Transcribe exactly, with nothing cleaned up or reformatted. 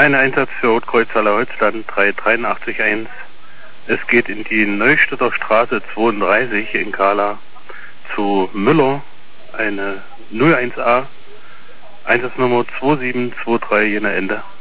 Ein Einsatz für Rotkreuz Allerholzland drei drei acht eins. Es geht in die Neustädter Straße zweiunddreißig in Kala zu Müller, eine null eins A, Einsatznummer zwei sieben zwei drei, jener Ende.